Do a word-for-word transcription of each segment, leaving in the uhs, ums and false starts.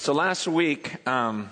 So last week, um,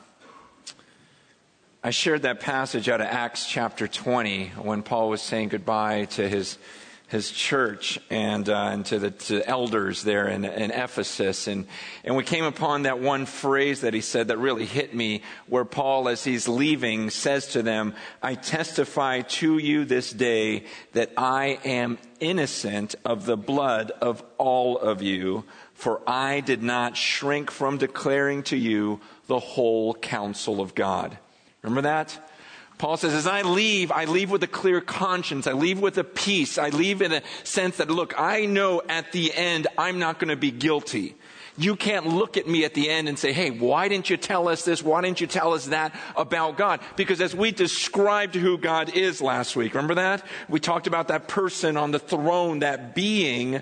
I shared that passage out of Acts chapter twenty when Paul was saying goodbye to his his church and uh, and to the to elders there in, in Ephesus, and and we came upon that one phrase that he said that really hit me, where Paul, as he's leaving, says to them, "I testify to you this day that I am innocent of the blood of all of you, for I did not shrink from declaring to you the whole counsel of God." Remember that? Paul says, as I leave, I leave with a clear conscience. I leave with a peace. I leave in a sense that, look, I know at the end I'm not going to be guilty. You can't look at me at the end and say, hey, why didn't you tell us this? Why didn't you tell us that about God? Because as we described who God is last week, remember that? We talked about that person on the throne, that being.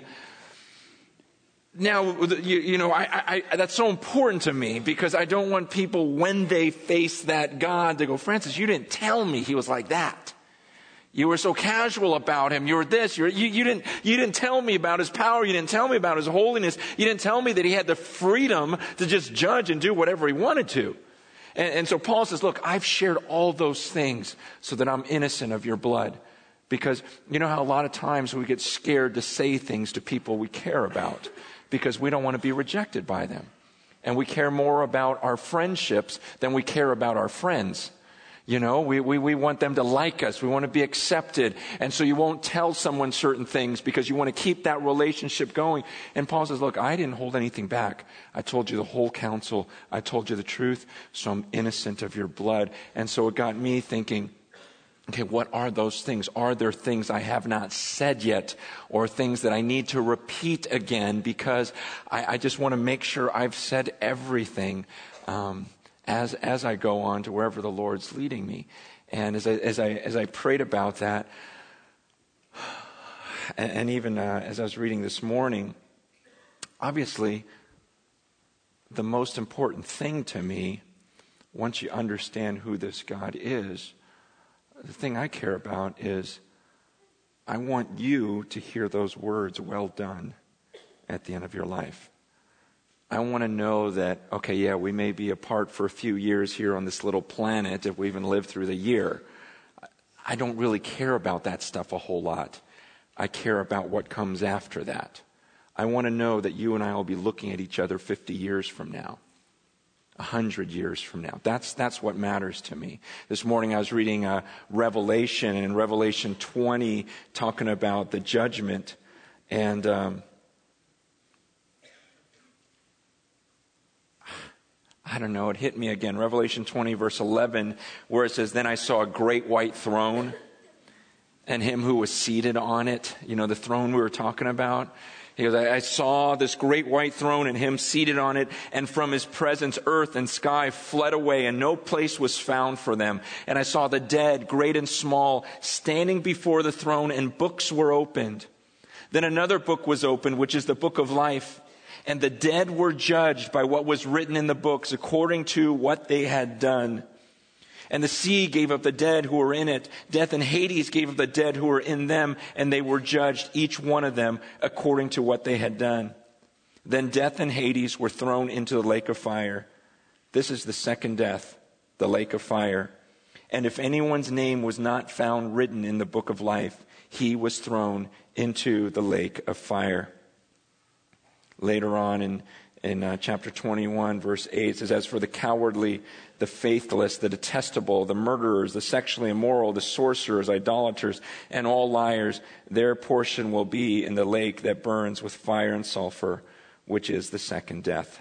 Now, you, you know, I, I, that's so important to me because I don't want people, when they face that God, to go, Francis, you didn't tell me he was like that. You were so casual about him. You were this. You, were, you, you didn't. You didn't tell me about his power. You didn't tell me about his holiness. You didn't tell me that he had the freedom to just judge and do whatever he wanted to. And, and so Paul says, look, I've shared all those things so that I'm innocent of your blood. Because you know how a lot of times we get scared to say things to people we care about, because we don't want to be rejected by them. And we care more about our friendships than we care about our friends. You know, we, we, we want them to like us. We want to be accepted. And so you won't tell someone certain things because you want to keep that relationship going. And Paul says, look, I didn't hold anything back. I told you the whole counsel. I told you the truth. So I'm innocent of your blood. And so it got me thinking, okay, what are those things? Are there things I have not said yet, or things that I need to repeat again? Because I, I just want to make sure I've said everything um, as as I go on to wherever the Lord's leading me. And as I as I as I prayed about that, and, and even uh, as I was reading this morning, obviously, the most important thing to me, once you understand who this God is, the thing I care about is I want you to hear those words, well done, at the end of your life. I want to know that, okay, yeah, we may be apart for a few years here on this little planet if we even live through the year. I don't really care about that stuff a whole lot. I care about what comes after that. I want to know that you and I will be looking at each other fifty years from now. A hundred years from now. That's that's what matters to me. This morning I was reading uh, Revelation, and in Revelation twenty, talking about the judgment, and um, I don't know, it hit me again. Revelation twenty, verse eleven, where it says, "Then I saw a great white throne, and him who was seated on it." You know, the throne we were talking about. He goes, I saw this great white throne and him seated on it, and from his presence earth and sky fled away, and no place was found for them. And I saw the dead, great and small, standing before the throne, and books were opened. Then another book was opened, which is the book of life. And the dead were judged by what was written in the books, according to what they had done. And the sea gave up the dead who were in it. Death and Hades gave up the dead who were in them, and they were judged, each one of them, according to what they had done. Then death and Hades were thrown into the lake of fire. This is the second death, the lake of fire. And if anyone's name was not found written in the book of life, he was thrown into the lake of fire. Later on in In uh, chapter twenty-one, verse eight, it says, "As for the cowardly, the faithless, the detestable, the murderers, the sexually immoral, the sorcerers, idolaters, and all liars, their portion will be in the lake that burns with fire and sulfur, which is the second death."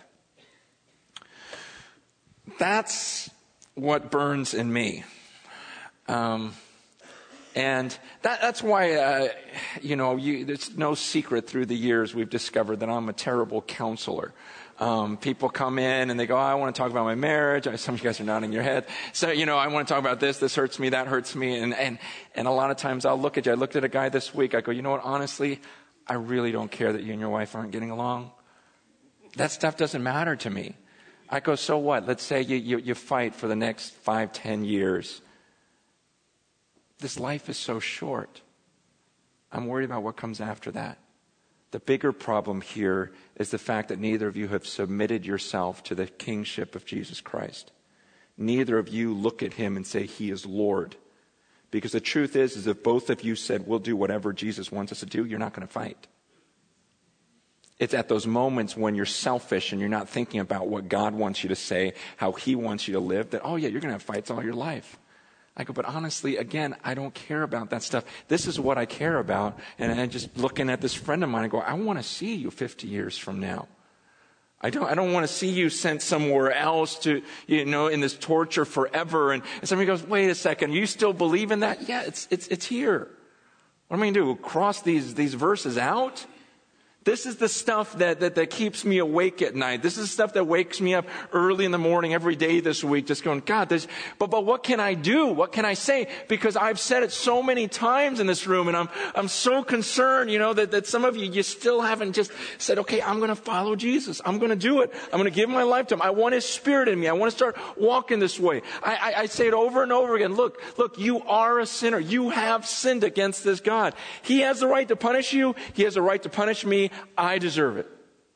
That's what burns in me. Um, and that, that's why, uh, you know, you, it's no secret through the years we've discovered that I'm a terrible counselor. Um, people come in and they go, oh, I want to talk about my marriage. Some of you guys are nodding your head. So, you know, I want to talk about this. This hurts me. That hurts me. And, and, and a lot of times I'll look at you. I looked at a guy this week. I go, you know what? Honestly, I really don't care that you and your wife aren't getting along. That stuff doesn't matter to me. I go, so what? Let's say you, you, you fight for the next five, ten years. This life is so short. I'm worried about what comes after that. The bigger problem here is the fact that neither of you have submitted yourself to the kingship of Jesus Christ. Neither of you look at him and say, he is Lord. Because the truth is, is if both of you said, we'll do whatever Jesus wants us to do, you're not going to fight. It's at those moments when you're selfish and you're not thinking about what God wants you to say, how he wants you to live, that, oh yeah, you're going to have fights all your life. I go, but honestly, again, I don't care about that stuff. This is what I care about. And I'm just looking at this friend of mine, I go, I want to see you fifty years from now. I don't, I don't want to see you sent somewhere else to, you know, in this torture forever. And, and somebody goes, wait a second, you still believe in that? Yeah, it's, it's, it's here. What am I going to do? Cross these, these verses out? This is the stuff that, that, that keeps me awake at night. This is the stuff that wakes me up early in the morning every day this week, just going, God, this, but, but what can I do? What can I say? Because I've said it so many times in this room, and I'm, I'm so concerned, you know, that, that some of you, you still haven't just said, okay, I'm going to follow Jesus. I'm going to do it. I'm going to give my life to him. I want his spirit in me. I want to start walking this way. I, I, I say it over and over again. Look, look, you are a sinner. You have sinned against this God. He has the right to punish you. He has the right to punish me. I deserve it.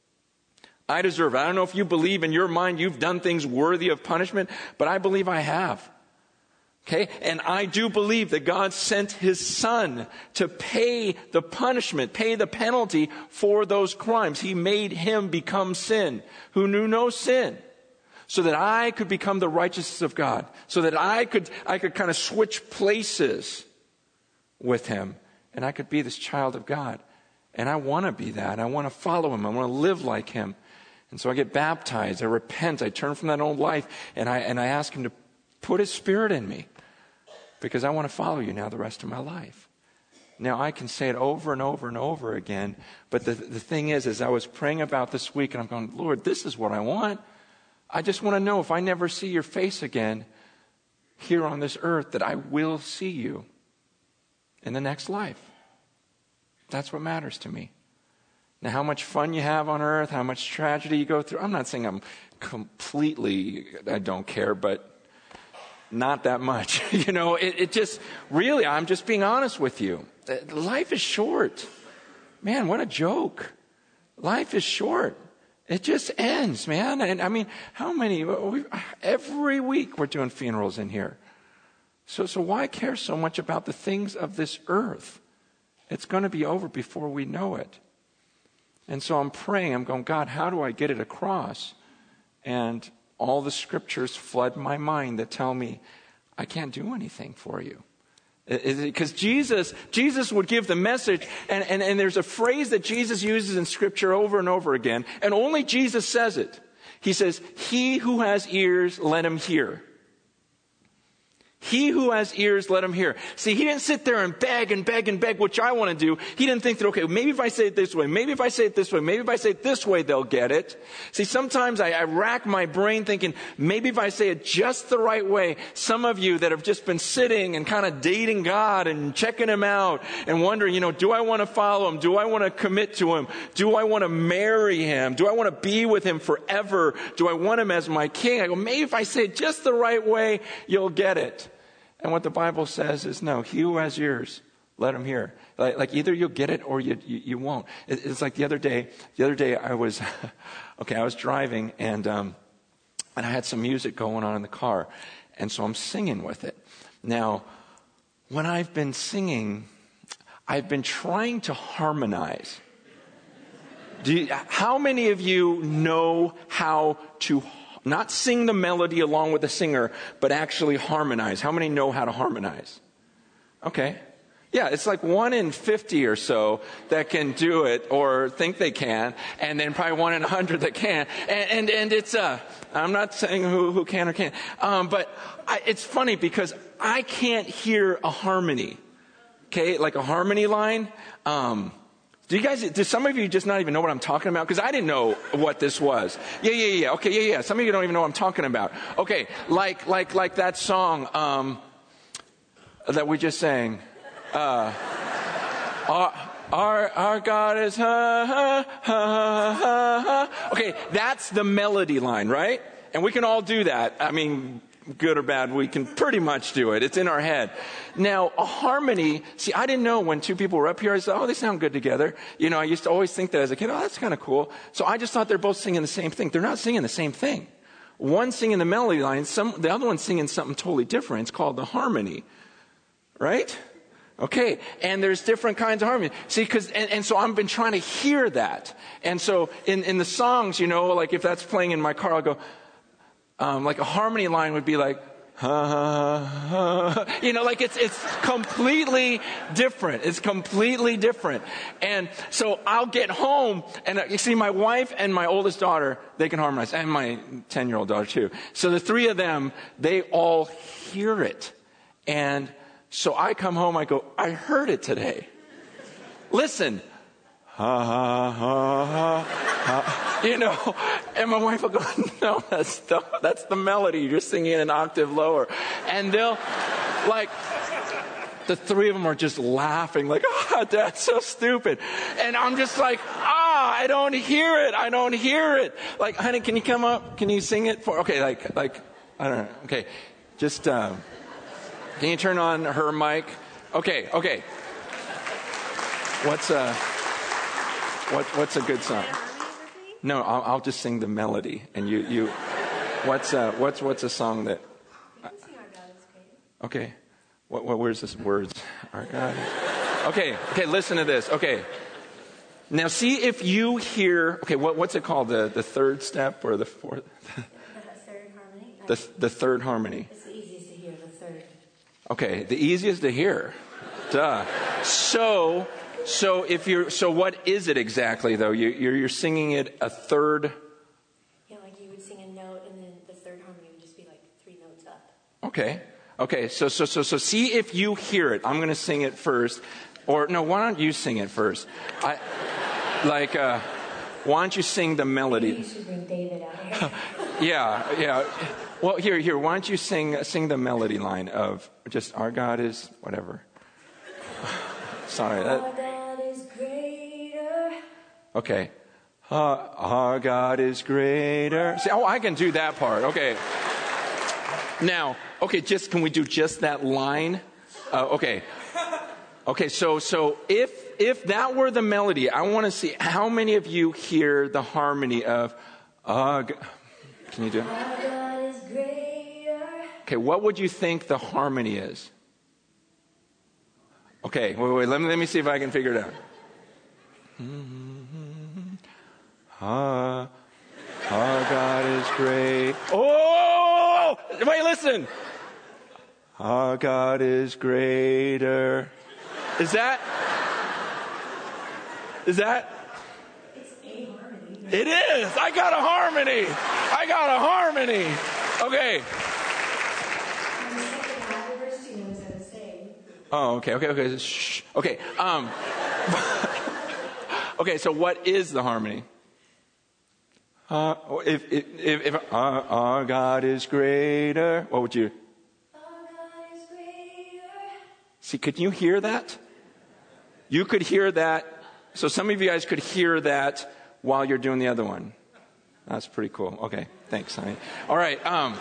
I deserve it. I don't know if you believe in your mind you've done things worthy of punishment, but I believe I have. Okay? And I do believe that God sent his son to pay the punishment, pay the penalty for those crimes. He made him become sin, who knew no sin, so that I could become the righteousness of God, so that I could, I could kind of switch places with him, and I could be this child of God. And I want to be that. I want to follow him. I want to live like him. And so I get baptized. I repent. I turn from that old life. And I, and I ask him to put his spirit in me. Because I want to follow you now the rest of my life. Now I can say it over and over and over again. But the, the thing is, as I was praying about this week, and I'm going, Lord, this is what I want. I just want to know if I never see your face again here on this earth, that I will see you in the next life. That's what matters to me. Now, how much fun you have on earth, how much tragedy you go through, I'm not saying I'm completely, I don't care, but not that much. You know, it, it just, really, I'm just being honest with you. Life is short. Man, what a joke. Life is short. It just ends, man. And I mean, how many, every week we're doing funerals in here. So, so why care so much about the things of this earth? It's going to be over before we know it. And so I'm praying, I'm going, God, how do I get it across? And all the scriptures flood my mind that tell me, I can't do anything for you. Because Jesus, Jesus would give the message, and, and, and there's a phrase that Jesus uses in scripture over and over again, and only Jesus says it. He says, he who has ears, let him hear. He who has ears, let him hear. See, he didn't sit there and beg and beg and beg, which I want to do. He didn't think that, okay, maybe if I say it this way, maybe if I say it this way, maybe if I say it this way, they'll get it. See, sometimes I, I rack my brain thinking, maybe if I say it just the right way, some of you that have just been sitting and kind of dating God and checking him out and wondering, you know, do I want to follow him? Do I want to commit to him? Do I want to marry him? Do I want to be with him forever? Do I want him as my king? I go, maybe if I say it just the right way, you'll get it. And what the Bible says is, no, he who has ears, let him hear. Like, like either you'll get it or you, you, you won't. It, it's like the other day, the other day I was, okay, I was driving and, um, and I had some music going on in the car. And so I'm singing with it. Now, when I've been singing, I've been trying to harmonize. Do you, how many of you know how to not sing the melody along with the singer, but actually harmonize? How many know how to harmonize? Okay. Yeah, it's like one in fifty or so that can do it or think they can, and then probably one in a hundred that can. And, and, and it's, uh, I'm not saying who, who can or can't, um, but I, it's funny because I can't hear a harmony. Okay, like a harmony line. Um, Do you guys, do some of you just not even know what I'm talking about? Because I didn't know what this was. Yeah, yeah, yeah. Okay, yeah, yeah. Some of you don't even know what I'm talking about. Okay, like, like, like that song, um, that we just sang. Uh, our, our, our God is ha, ha, ha, ha, ha. Okay, that's the melody line, right? And we can all do that. I mean, good or bad, we can pretty much do it. It's in our head. Now, a harmony, see, I didn't know when two people were up here, I said, oh, they sound good together. You know, I used to always think that as a kid, oh, that's kind of cool. So I just thought they're both singing the same thing. They're not singing the same thing. One singing the melody line, some, the other one's singing something totally different. It's called the harmony. Right? Okay. And there's different kinds of harmony. See, because, and, and so I've been trying to hear that. And so in, in the songs, you know, like if that's playing in my car, I'll go, Um, like a harmony line would be like, ha, ha, ha. You know, like it's, it's completely different. It's completely different. And so I'll get home and uh, you see my wife and my oldest daughter, they can harmonize, and my ten year old daughter too. So the three of them, they all hear it. And so I come home, I go, I heard it today. Listen. Ha, ha, ha, ha, ha. You know, and my wife will go, no, that's the, that's the melody. You're singing an octave lower. And they'll, like, the three of them are just laughing, like, ah, that's so stupid. And I'm just like, ah, I don't hear it. I don't hear it. Like, honey, can you come up? Can you sing it for, okay, like, like, I don't know. Okay, just, um, can you turn on her mic? Okay, okay. What's, uh, What, what's a good song? No, I'll, I'll just sing the melody, and you, you. What's, uh, what's, what's a song that? You can sing Our God is Great. Okay, what, what, where's this words? Our God. Okay, okay, listen to this. Okay, now see if you hear. Okay, what, what's it called? The, the third step or the fourth? The third harmony. The, the third harmony. It's the easiest to hear. The third. Okay, the easiest to hear. Duh. So. So if you're, so what is it exactly though? You, you're, you're singing it a third. Yeah, like you would sing a note and then the third harmony would just be like three notes up. Okay. Okay. So, so, so, so see if you hear it. I'm going to sing it first. Or no, why don't you sing it first? I, like, uh, why don't you sing the melody? Maybe you should bring David out here. yeah. Yeah. Well, here, here, why don't you sing, sing the melody line of just our God is whatever. Sorry. That, Okay. Uh, our God is greater. See, oh, I can do that part. Okay. Now, okay, just, can we do just that line? Uh, okay. Okay, so, so if, if that were the melody, I want to see how many of you hear the harmony of, uh, can you do it? Our God is greater. Okay, what would you think the harmony is? Okay, wait, wait, let me, let me see if I can figure it out. Ah, our God is great. Oh, wait, listen. Our God is greater. Is that? Is that? It's a harmony. It is. I got a harmony. I got a harmony. Okay. And the second half of verse two knows how to sing. Oh, okay, okay, okay. Shh. Okay. Um. Okay. So, what is the harmony? Uh, if if, if, if our, our God is greater, what would you? Our God is greater. See, could you hear that? You could hear that. So some of you guys could hear that while you're doing the other one. That's pretty cool. Okay, thanks, honey. All right. Um,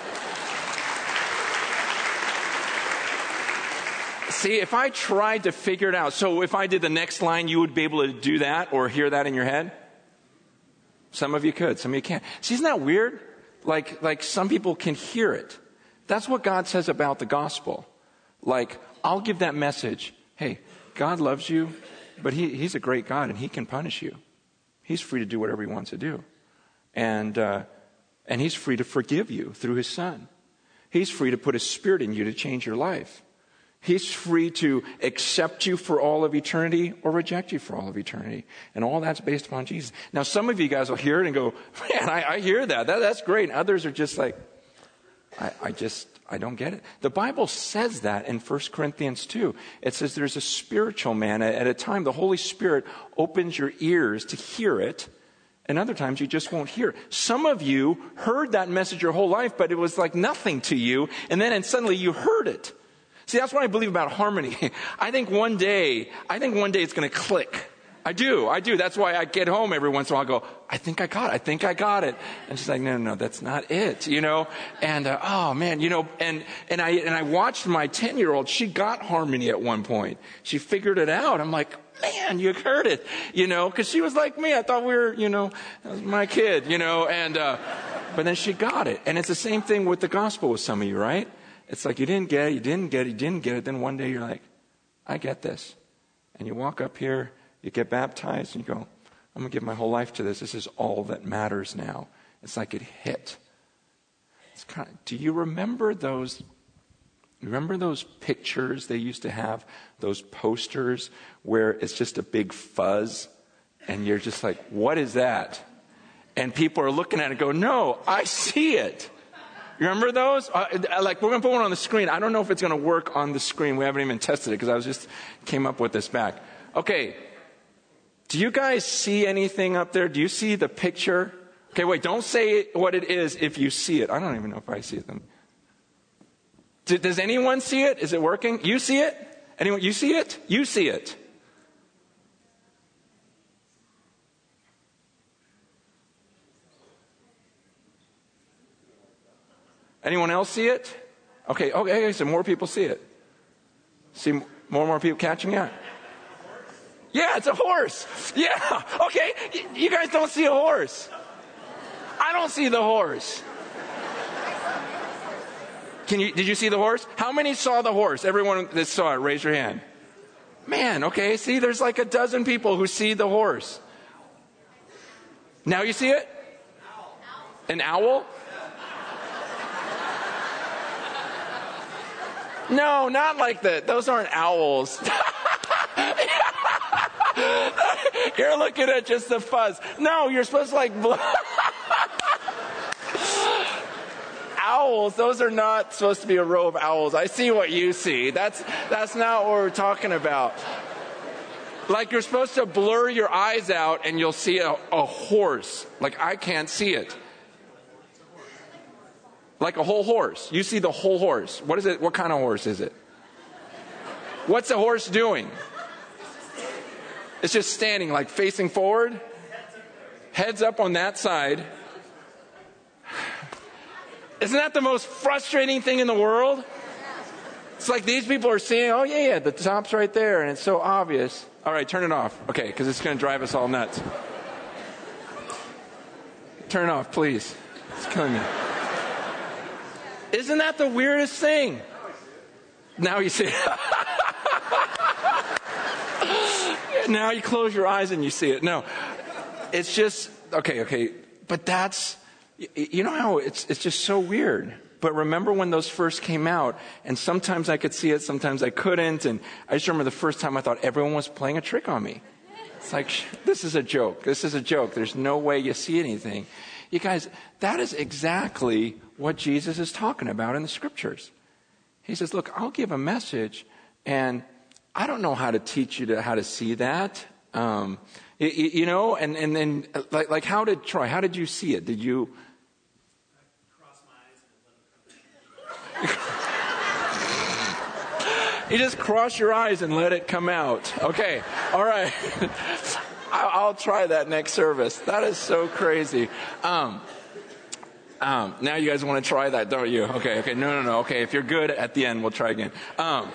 see, if I tried to figure it out, so if I did the next line, you would be able to do that or hear that in your head? Some of you could, some of you can't. See, isn't that weird? Like, like some people can hear it. That's what God says about the gospel. Like, I'll give that message. Hey, God loves you, but he, he's a great God and he can punish you. He's free to do whatever he wants to do. And, uh, and he's free to forgive you through his son. He's free to put his spirit in you to change your life. He's free to accept you for all of eternity or reject you for all of eternity. And all that's based upon Jesus. Now, some of you guys will hear it and go, man, I, I hear that. that. That's great. And others are just like, I, I just, I don't get it. The Bible says that in First Corinthians two. It says there's a spiritual man. At a time, the Holy Spirit opens your ears to hear it. And other times you just won't hear it. Some of you heard that message your whole life, but it was like nothing to you. And then and suddenly you heard it. See, that's what I believe about harmony. I think one day, I think one day it's going to click. I do. I do. That's why I get home every once in a while. I go, I think I got it. I think I got it. And she's like, no, no, no, that's not it. You know? And, uh, oh man, you know, and, and I, and I watched my ten year old. She got harmony at one point. She figured it out. I'm like, man, you heard it, you know, cause she was like me. I thought we were, you know, that was my kid, you know, and, uh, but then she got it. And it's the same thing with the gospel with some of you, right? It's like you didn't get it, you didn't get it, you didn't get it. Then one day you're like, I get this. And you walk up here, you get baptized, and you go, I'm going to give my whole life to this. This is all that matters now. It's like it hit. It's kind of, do you remember those, remember those pictures they used to have, those posters where it's just a big fuzz, and you're just like, what is that? And people are looking at it and go, no, I see it. You remember those? Uh, like, we're going to put one on the screen. I don't know if it's going to work on the screen. We haven't even tested it because I was just came up with this back. Okay. Do you guys see anything up there? Do you see the picture? Okay, wait, don't say what it is if you see it. I don't even know if I see it. Do, does anyone see it? Is it working? You see it? Anyone? You see it? You see it. Anyone else see it? Okay, okay, so more people see it. See more and more people catching it? Yeah, it's a horse. Yeah, okay, you guys don't see a horse. I don't see the horse. Can you? Did you see the horse? How many saw the horse? Everyone that saw it, raise your hand. Man, okay, see, there's like a dozen people who see the horse. Now you see it? An owl? No, not like that. Those aren't owls. You're looking at just the fuzz. No, you're supposed to like... Bl- owls, those are not supposed to be a row of owls. I see what you see. That's, that's not what we're talking about. Like you're supposed to blur your eyes out and you'll see a, a horse. Like I can't see it. Like a whole horse. You see the whole horse. What is it? What kind of horse is it? What's the horse doing? It's just standing, like facing forward. Heads up on that side. Isn't that the most frustrating thing in the world? It's like these people are seeing, oh yeah, yeah, the top's right there, and it's so obvious. All right, turn it off. Okay, because it's going to drive us all nuts. Turn it off, please. It's killing me. Isn't that the weirdest thing? Now you see it. Now you close your eyes and you see it. No, it's just, okay, okay. But that's, you know how it's it's just so weird. But remember when those first came out, and sometimes I could see it, sometimes I couldn't. And I just remember the first time I thought everyone was playing a trick on me. It's like, this is a joke. This is a joke. There's no way you see anything. You guys, that is exactly what Jesus is talking about in the scriptures. He says, look, I'll give a message, and I don't know how to teach you to how to see that. Um, you, you know, and, and then, like, like, how did Troy, how did you see it? Did you... Cross my eyes and let it come out. You just cross your eyes and let it come out. Okay, all right. I'll try that next service. That is so crazy. Um, um, now you guys want to try that, don't you? Okay, okay, no, no, no. Okay, if you're good at the end, we'll try again. Um,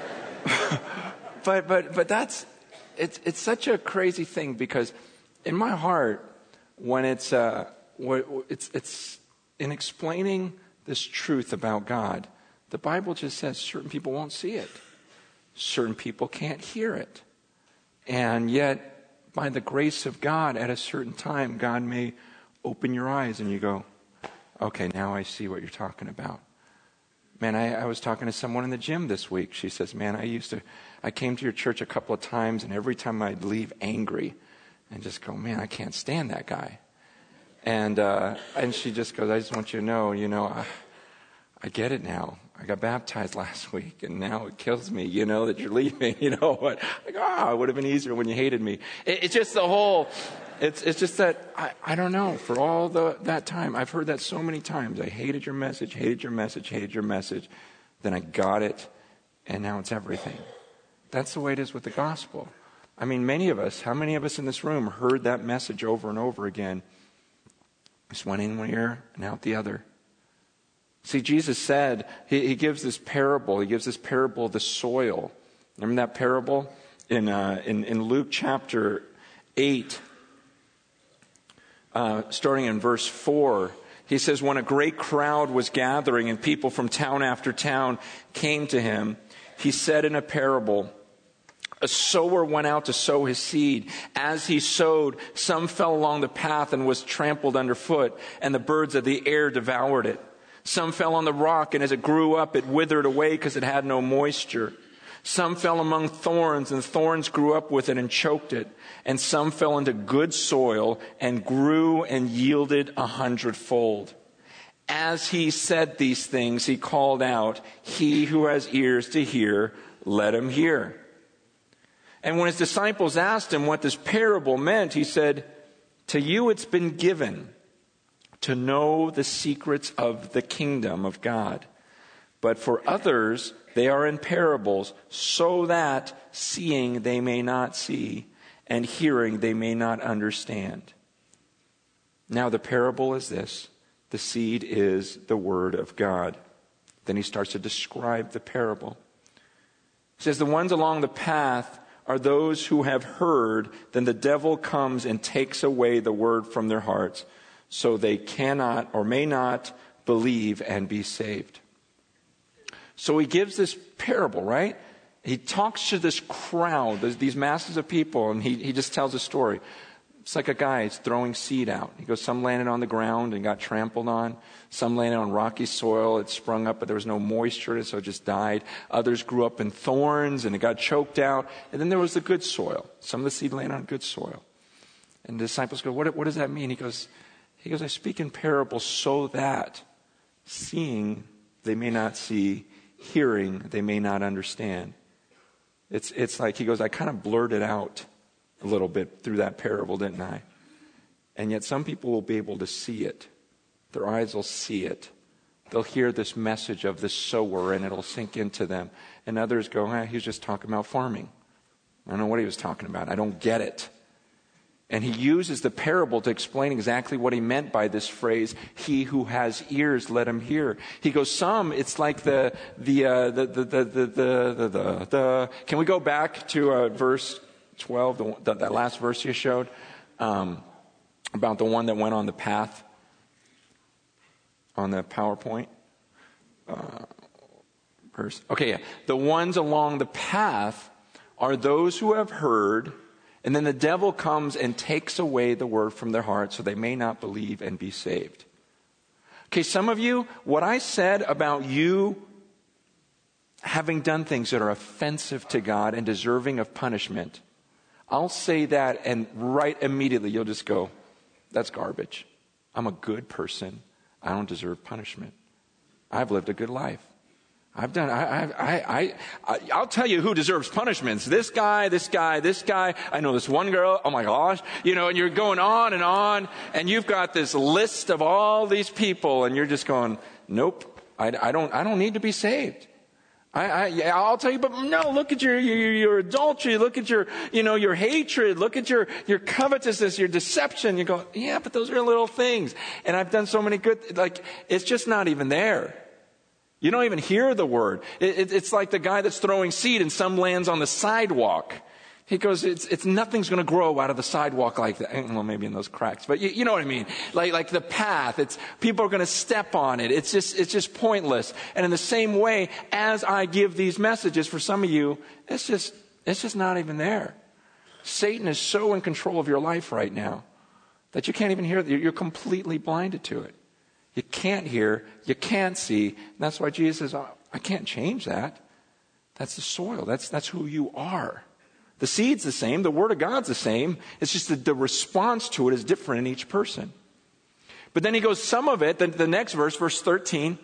but, but, but that's, it's, it's such a crazy thing because in my heart, when it's, uh, it's, it's in explaining this truth about God, the Bible just says certain people won't see it. Certain people can't hear it. And yet, by the grace of God, at a certain time, God may open your eyes and you go, okay, now I see what you're talking about. Man, I, I was talking to someone in the gym this week. She says, man, I used to, I came to your church a couple of times, and every time I'd leave angry and just go, man, I can't stand that guy. And uh, and she just goes, I just want you to know, you know, I, I get it now. I got baptized last week, and now it kills me, you know, that you're leaving. You know what? Like, ah, oh, it would have been easier when you hated me. It, it's just the whole, it's it's just that, I, I don't know, for all the that time, I've heard that so many times. I hated your message, hated your message, hated your message. Then I got it, and now it's everything. That's the way it is with the gospel. I mean, many of us, how many of us in this room heard that message over and over again? Just went in one ear and out the other. See, Jesus said, he, he gives this parable. He gives this parable of the soil. Remember that parable? In, uh, in, in Luke chapter eight, uh, starting in verse four, he says, when a great crowd was gathering and people from town after town came to him, he said in a parable, a sower went out to sow his seed. As he sowed, some fell along the path and was trampled underfoot, and the birds of the air devoured it. Some fell on the rock, and as it grew up, it withered away because it had no moisture. Some fell among thorns, and thorns grew up with it and choked it. And some fell into good soil and grew and yielded a hundredfold. As he said these things, he called out, "He who has ears to hear, let him hear." And when his disciples asked him what this parable meant, he said, "To you it's been given to know the secrets of the kingdom of God. But for others, they are in parables, so that seeing they may not see, and hearing they may not understand." Now the parable is this. The seed is the word of God. Then he starts to describe the parable. He says, the ones along the path are those who have heard, then the devil comes and takes away the word from their hearts, so they cannot or may not believe and be saved. So he gives this parable, right? He talks to this crowd, these masses of people, and he, he just tells a story. It's like a guy is throwing seed out. He goes, some landed on the ground and got trampled on. Some landed on rocky soil. It sprung up, but there was no moisture, so it just died. Others grew up in thorns, and it got choked out. And then there was the good soil. Some of the seed landed on good soil. And the disciples go, what, what does that mean? He goes, he goes, I speak in parables so that seeing they may not see, hearing they may not understand. It's, it's like, he goes, I kind of blurted out a little bit through that parable, didn't I? And yet some people will be able to see it. Their eyes will see it. They'll hear this message of the sower and it'll sink into them. And others go, eh, he was just talking about farming. I don't know what he was talking about. I don't get it. And he uses the parable to explain exactly what he meant by this phrase, he who has ears, let him hear. He goes, some, it's like the, the, uh, the, the, the, the, the, the, the, can we go back to uh, verse twelve, the, the, that last verse you showed, um, about the one that went on the path on the PowerPoint? Uh, verse, okay, yeah. The ones along the path are those who have heard, and then the devil comes and takes away the word from their heart so they may not believe and be saved. Okay, some of you, what I said about you having done things that are offensive to God and deserving of punishment, I'll say that and right immediately you'll just go, that's garbage. I'm a good person. I don't deserve punishment. I've lived a good life. I've done, I, I, I, I, I'll tell you who deserves punishments. This guy, this guy, this guy. I know this one girl. Oh my gosh. You know, and you're going on and on, and you've got this list of all these people, and you're just going, nope, I, I don't, I don't need to be saved. I, I, yeah, I'll tell you, but no, look at your, your, your adultery. Look at your, you know, your hatred. Look at your, your covetousness, your deception. You go, yeah, but those are little things. And I've done so many good, like, it's just not even there. You don't even hear the word. It, it, it's like the guy that's throwing seed and some lands on the sidewalk. He goes, it's, it's nothing's going to grow out of the sidewalk like that. Well, maybe in those cracks, but you, you know what I mean? Like, like the path, it's, people are going to step on it. It's just, it's just pointless. And in the same way, as I give these messages for some of you, it's just, it's just not even there. Satan is so in control of your life right now that you can't even hear it. You're completely blinded to it. You can't hear, you can't see. And that's why Jesus says, oh, I can't change that. That's the soil. That's, that's who you are. The seed's the same. The word of God's the same. It's just that the response to it is different in each person. But then he goes, some of it, the, the next verse, verse thirteen.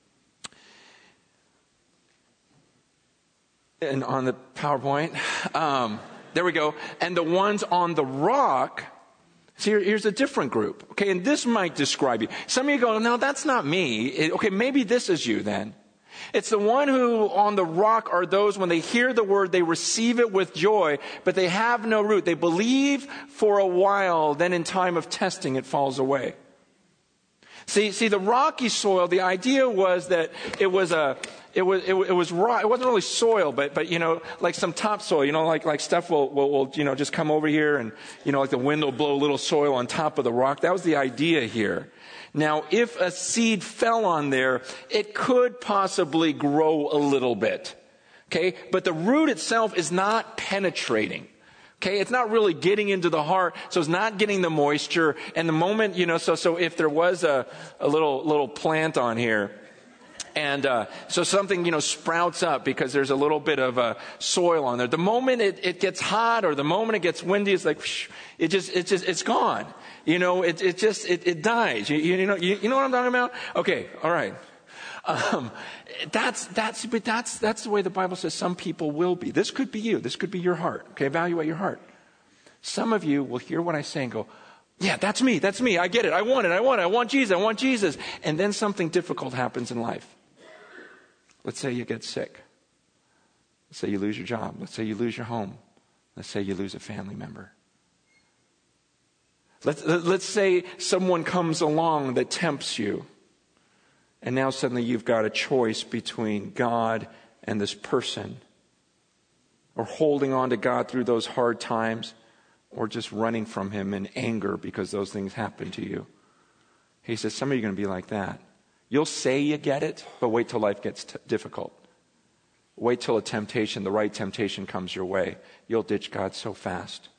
And on the PowerPoint, um, there we go. And the ones on the rock. See, here, here's a different group. Okay, and this might describe you. Some of you go, no, that's not me. It, okay, maybe this is you then. It's the one who on the rock are those when they hear the word, they receive it with joy, but they have no root. They believe for a while, then in time of testing it falls away. See, see, the rocky soil, the idea was that it was a, it was, it, it was raw. It wasn't really soil, but, but, you know, like some topsoil, you know, like, like stuff will, will, will, you know, just come over here and, you know, like the wind will blow a little soil on top of the rock. That was the idea here. Now, if a seed fell on there, it could possibly grow a little bit. Okay. But the root itself is not penetrating. Okay, it's not really getting into the heart, so it's not getting the moisture. And the moment, you know, so so if there was a, a little little plant on here, and uh, so something, you know, sprouts up because there's a little bit of uh, soil on there. The moment it, it gets hot or the moment it gets windy, it's like, whoosh, it just, it just, it's gone. You know, it it just, it, it dies. You, you know, you, you know what I'm talking about? Okay, all right. Um, that's, that's, but that's, that's the way the Bible says some people will be. This could be you. This could be your heart. Okay. Evaluate your heart. Some of you will hear what I say and go, yeah, that's me. That's me. I get it. I want it. I want it. I want Jesus. I want Jesus. And then something difficult happens in life. Let's say you get sick. Let's say you lose your job. Let's say you lose your home. Let's say you lose a family member. Let's, let's say someone comes along that tempts you. And now suddenly you've got a choice between God and this person, or holding on to God through those hard times, or just running from him in anger because those things happen to you. He says, some of you are going to be like that. You'll say you get it, but wait till life gets t- difficult. Wait till a temptation, the right temptation comes your way. You'll ditch God so fast.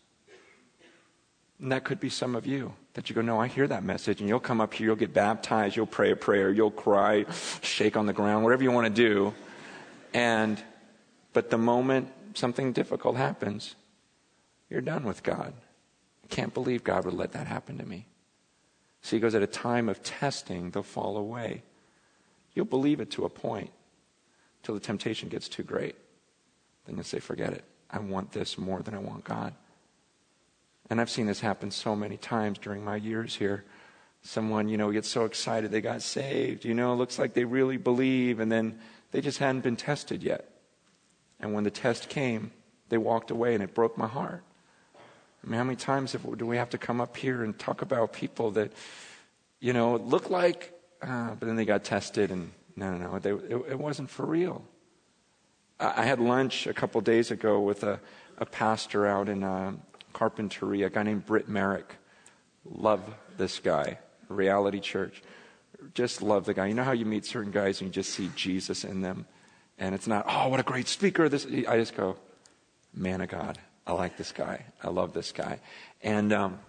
And that could be some of you, that you go, no, I hear that message. And you'll come up here, you'll get baptized, you'll pray a prayer, you'll cry, shake on the ground, whatever you want to do. And, but the moment something difficult happens, you're done with God. I can't believe God would let that happen to me. See, he goes, at a time of testing, they'll fall away. You'll believe it to a point, till the temptation gets too great. Then you'll say, forget it. I want this more than I want God. And I've seen this happen so many times during my years here. Someone, you know, gets so excited they got saved. You know, it looks like they really believe, and then they just hadn't been tested yet. And when the test came, they walked away, and it broke my heart. I mean, how many times have, do we have to come up here and talk about people that, you know, look like, uh, but then they got tested, and no, no, no, they, it, it wasn't for real. I, I had lunch a couple days ago with a, a pastor out in uh, Carpinteria, a guy named Britt Merrick. Love this guy. Reality Church. Just love the guy. You know how you meet certain guys and you just see Jesus in them? And it's not, oh, what a great speaker. This, I just go, man of God. I like this guy. I love this guy. And um,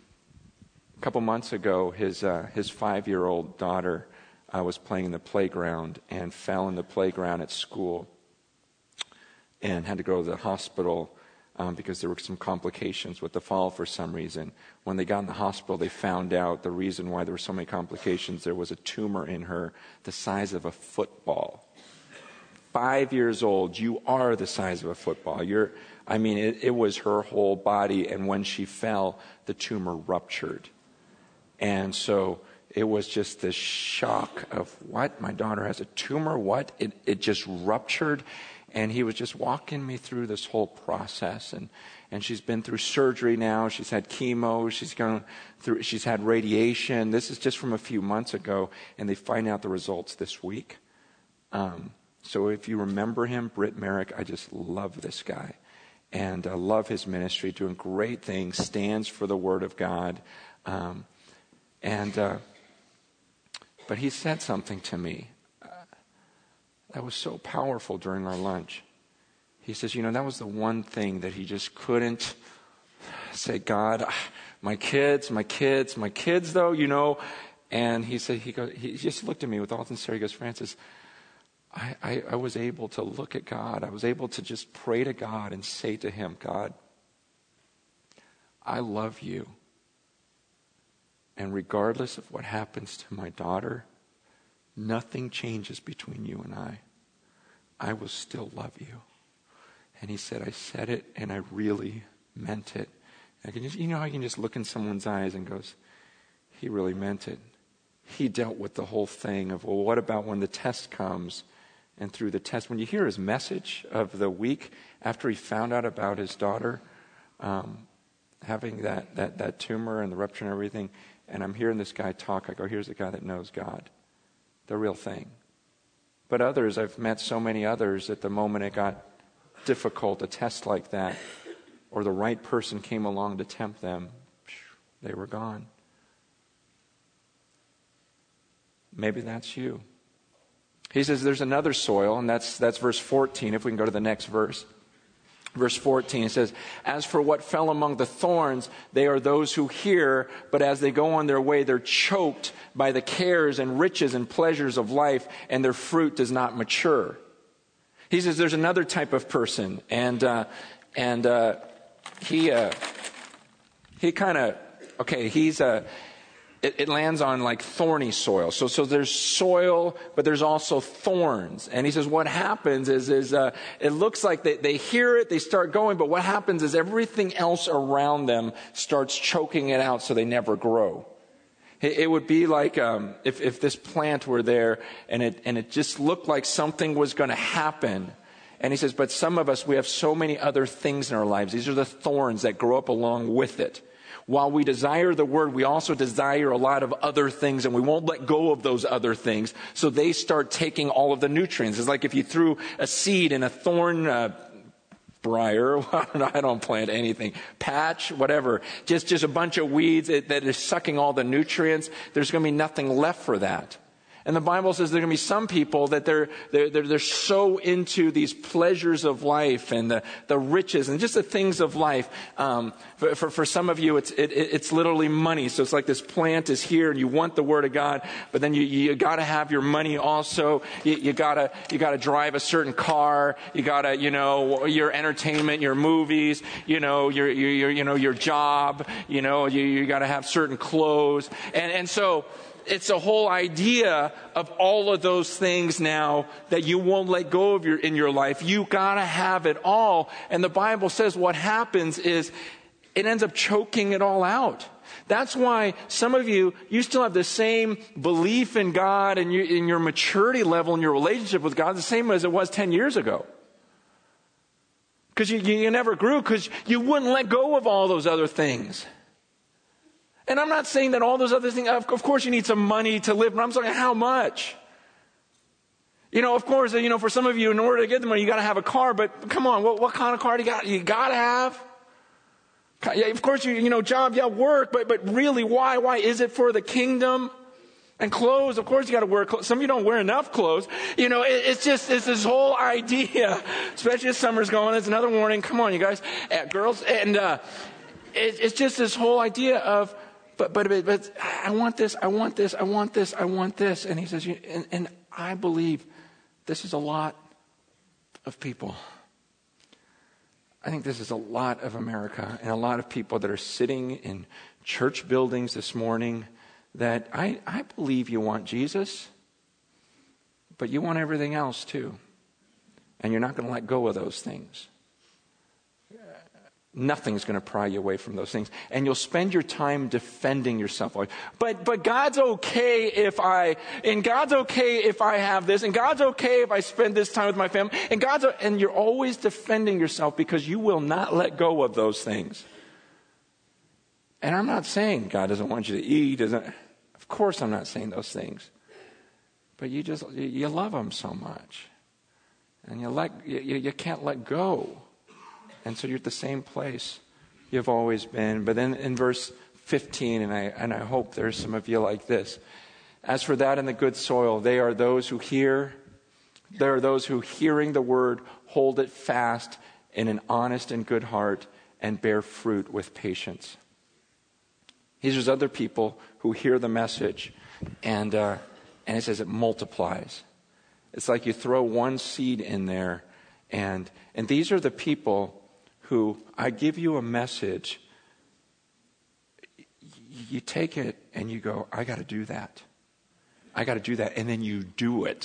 a couple months ago, his uh, his five-year-old daughter uh, was playing in the playground and fell in the playground at school and had to go to the hospital um, because there were some complications with the fall for some reason. When they got in the hospital, they found out the reason why there were so many complications. There was a tumor in her the size of a football. Five years old, you are the size of a football. You're, I mean, it, it was her whole body, and when she fell, the tumor ruptured. And so it was just this shock of, what? My daughter has a tumor? What? It, it just ruptured. And he was just walking me through this whole process. And, and she's been through surgery now. She's had chemo. She's gone through, she's had radiation. This is just from a few months ago. And they find out the results this week. Um, so if you remember him, Britt Merrick, I just love this guy. And I love his ministry, doing great things, stands for the Word of God. Um, and, uh, but he said something to me uh, that was so powerful during our lunch. He says, you know, that was the one thing that he just couldn't say, God, my kids, my kids, my kids, though, you know. And he said, he goes, he just looked at me with all sincerity. He goes, Francis, I, I, I was able to look at God. I was able to just pray to God and say to him, God, I love you. And regardless of what happens to my daughter, nothing changes between you and I. I will still love you. And he said, I said it and I really meant it. And I can just, you know, I can just look in someone's eyes and goes, he really meant it. He dealt with the whole thing of, well, what about when the test comes? and through the test. When you hear his message of the week after he found out about his daughter um, having that, that, that tumor and the rupture and everything, and I'm hearing this guy talk, I go, here's a guy that knows God, the real thing. But others, I've met so many others that the moment it got difficult, a test like that, or the right person came along to tempt them, they were gone. Maybe that's you. He says there's another soil, and that's that's verse fourteen, if we can go to the next verse. Verse fourteen, it says, as for what fell among the thorns, they are those who hear, but as they go on their way, they're choked by the cares and riches and pleasures of life, and their fruit does not mature. He says there's another type of person, and uh, and uh, he uh, he kind of, okay, he's a... Uh, It, it lands on like thorny soil. So, so there's soil, but there's also thorns. And he says what happens is, is uh, it looks like they, they hear it, they start going, but what happens is everything else around them starts choking it out so they never grow. It, it would be like um, if, if this plant were there and it, and it just looked like something was going to happen. And he says, but some of us, we have so many other things in our lives. These are the thorns that grow up along with it. While we desire the word, we also desire a lot of other things, and we won't let go of those other things. So they start taking all of the nutrients. It's like if you threw a seed in a thorn uh, briar, I don't plant anything, patch, whatever, just, just a bunch of weeds that, that is sucking all the nutrients. There's going to be nothing left for that. And the Bible says there are going to be some people that they're, they're, they're, they're so into these pleasures of life and the, the riches and just the things of life. Um, for, for, for some of you, it's, it, it's literally money. So it's like this plant is here and you want the word of God, but then you, you gotta have your money also. You, you gotta, you gotta drive a certain car. You gotta, you know, your entertainment, your movies, you know, your, your, your you know, your job, you know, you, you gotta have certain clothes. And, and so, it's a whole idea of all of those things now that you won't let go of your, in your life. You gotta have it all. And the Bible says what happens is it ends up choking it all out. That's why some of you, you still have the same belief in God and you, in your maturity level in your relationship with God, the same as it was ten years ago. Because you, you never grew because you wouldn't let go of all those other things. And I'm not saying that all those other things, of course you need some money to live, but I'm saying how much? You know, of course, you know, for some of you, in order to get the money, you got to have a car, but come on, what, what kind of car do you got? You got to have? Yeah, of course, you, you know, job, yeah, work, but, but really, why? Why? Is it for the kingdom? And clothes, of course you got to wear clothes. Some of you don't wear enough clothes. You know, it, it's just, it's this whole idea, especially as summer's going, it's another warning, come on, you guys, uh, girls, and uh, it, it's just this whole idea of, But, but, but I want this, I want this, I want this, I want this. And he says, and, and I believe this is a lot of people. I think this is a lot of America and a lot of people that are sitting in church buildings this morning that I, I believe you want Jesus, but you want everything else too. And you're not going to let go of those things. Nothing's going to pry you away from those things. And you'll spend your time defending yourself. But, but God's okay if I, and God's okay if I have this, and God's okay if I spend this time with my family, and God's, and you're always defending yourself because you will not let go of those things. And I'm not saying God doesn't want you to eat, doesn't, of course I'm not saying those things. But you just, you, you love Him so much. And you let, you, you can't let go. And so you're at the same place you've always been. But then in verse fifteen, and I and I hope there's some of you like this. As for that in the good soil, they are those who hear. They are those who, hearing the word, hold it fast in an honest and good heart and bear fruit with patience. These are other people who hear the message, and uh, and it says it multiplies. It's like you throw one seed in there, and and these are the people who, I give you a message, you take it and you go, I got to do that. I got to do that. And then you do it.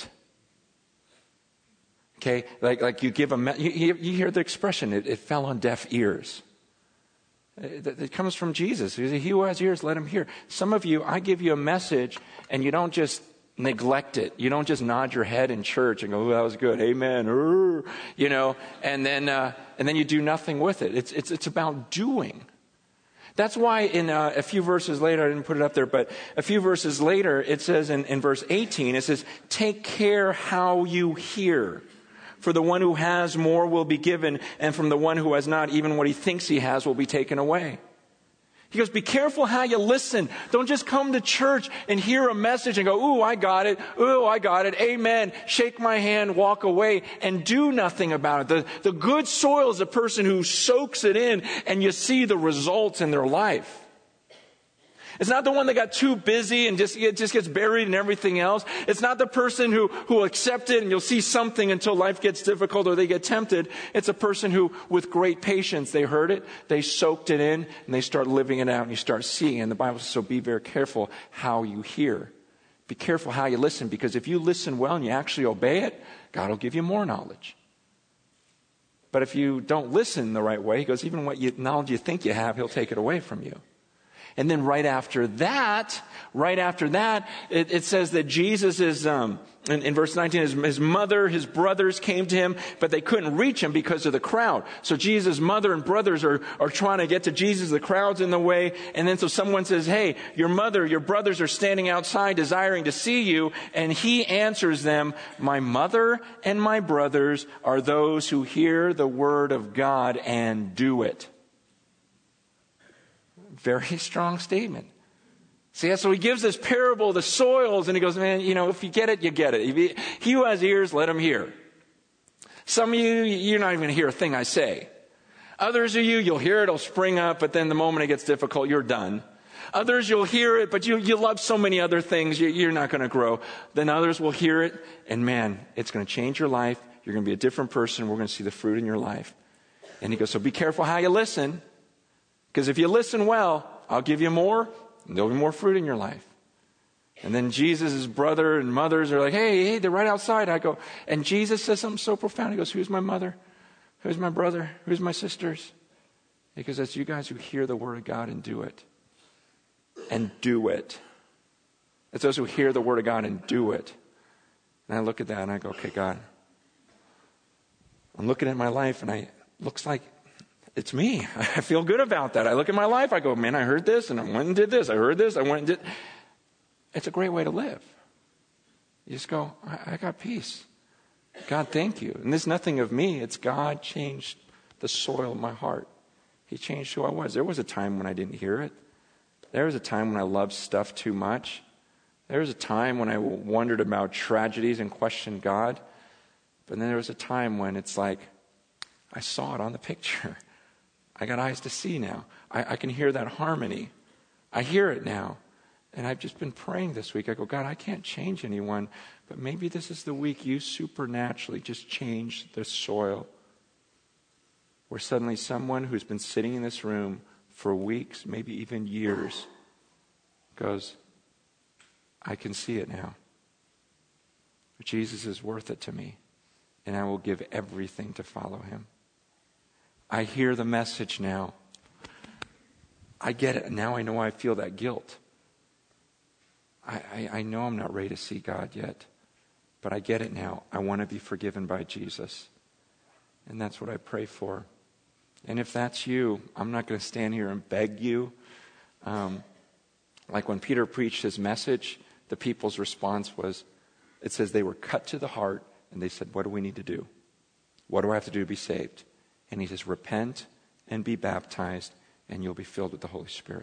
Okay? Like, like you give a, me- you, you hear the expression, it, it fell on deaf ears. It, it comes from Jesus. He who has ears, let him hear. Some of you, I give you a message and you don't just neglect it. You don't just nod your head in church and go, "Oh, that was good, amen," Urgh. you know, and then uh, and then you do nothing with it. It's it's it's about doing. That's why in uh, a few verses later, I didn't put it up there, but a few verses later, it says in, in verse eighteen, it says, "Take care how you hear. For the one who has more will be given, and from the one who has not, even what he thinks he has will be taken away." He goes, be careful how you listen. Don't just come to church and hear a message and go, "Ooh, I got it. Ooh, I got it. Amen. Shake my hand, walk away," and do nothing about it. The, the good soil is a person who soaks it in and you see the results in their life. It's not the one that got too busy and just, it just gets buried in everything else. It's not the person who, who will accept it and you'll see something until life gets difficult or they get tempted. It's a person who, with great patience, they heard it, they soaked it in, and they start living it out, and you start seeing it. And the Bible says, so be very careful how you hear. Be careful how you listen, because if you listen well and you actually obey it, God will give you more knowledge. But if you don't listen the right way, he goes, even what you, knowledge you think you have, he'll take it away from you. And then right after that, right after that, it, it says that Jesus is, um, in, in verse nineteen, his, his mother, his brothers came to him, but they couldn't reach him because of the crowd. So Jesus' mother and brothers are, are trying to get to Jesus. The crowd's in the way. And then so someone says, "Hey, your mother, your brothers are standing outside desiring to see you." And he answers them, "My mother and my brothers are those who hear the word of God and do it." Very strong statement. See, so he gives this parable of the soils, and he goes, man, you know, if you get it, you get it. If you, he who has ears, let him hear. Some of you, you're not even going to hear a thing I say. Others of you, you'll hear it, it'll spring up, but then the moment it gets difficult, you're done. Others, you'll hear it, but you, you love so many other things, you, you're not going to grow. Then others will hear it, and man, it's going to change your life. You're going to be a different person. We're going to see the fruit in your life. And he goes, so be careful how you listen. Because if you listen well, I'll give you more, and there'll be more fruit in your life. And then Jesus' brother and mothers are like, hey, hey, they're right outside. I go, and Jesus says something so profound. He goes, who's my mother? Who's my brother? Who's my sisters? Because that's you guys who hear the word of God and do it. And do it. It's those who hear the word of God and do it. And I look at that and I go, okay, God, I'm looking at my life and I, it looks like it's me. I feel good about that. I look at my life, I go, man, I heard this and I went and did this. I heard this, I went and did. It's a great way to live. You just go, I, I got peace. God, thank you. And there's nothing of me. It's God changed the soil of my heart. He changed who I was. There was a time when I didn't hear it. There was a time when I loved stuff too much. There was a time when I wondered about tragedies and questioned God. But then there was a time when it's like, I saw it on the picture. I got eyes to see now. I, I can hear that harmony. I hear it now. And I've just been praying this week. I go, God, I can't change anyone, but maybe this is the week you supernaturally just change the soil. Where suddenly someone who's been sitting in this room for weeks, maybe even years, goes, I can see it now. Jesus is worth it to me, and I will give everything to follow him. I hear the message now. I get it. Now I know I feel that guilt. I, I, I know I'm not ready to see God yet, but I get it now. I want to be forgiven by Jesus. And that's what I pray for. And if that's you, I'm not going to stand here and beg you. Um, like when Peter preached his message, the people's response was, it says they were cut to the heart, and they said, what do we need to do? What do I have to do to be saved? And he says, repent and be baptized, and you'll be filled with the Holy Spirit.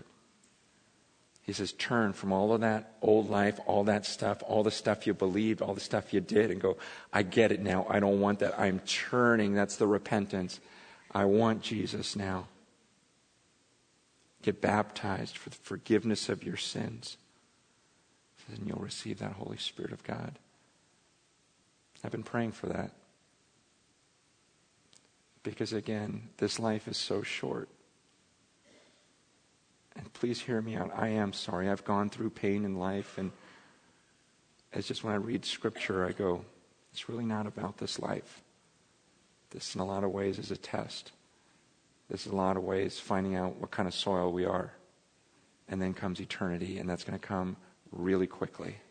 He says, turn from all of that old life, all that stuff, all the stuff you believed, all the stuff you did, and go, I get it now. I don't want that. I'm turning. That's the repentance. I want Jesus now. Get baptized for the forgiveness of your sins. And you'll receive that Holy Spirit of God. I've been praying for that. Because again, this life is so short. And please hear me out. I am sorry. I've gone through pain in life. And it's just when I read Scripture, I go, it's really not about this life. This in a lot of ways is a test. This is a lot of ways finding out what kind of soil we are. And then comes eternity, and that's going to come really quickly.